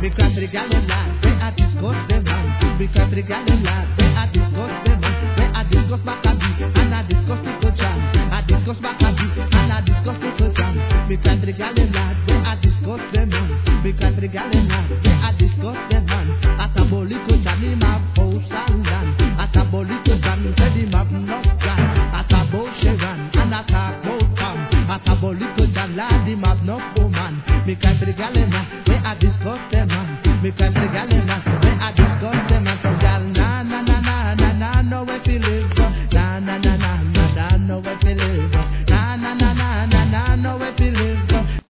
Me cry for the gal in lad, where I discuss them man. Me cry for the gal in lad, where I discuss them man. Where I discuss Maccabi, and I discuss Little Jam. I discuss Maccabi, and I discuss Little Jam. Me cry for the gal in lad, where I discuss them man. Me cry for the gal in lad, where I discuss them man. At a Little Jam, him have house and land. At a Little Jam, said him have no plan. At a Sharon, and at a Pam. At a Little Jam, lad, him have no woman. Me cry for the gal in lad, where I discuss them man. Me cry for the gal in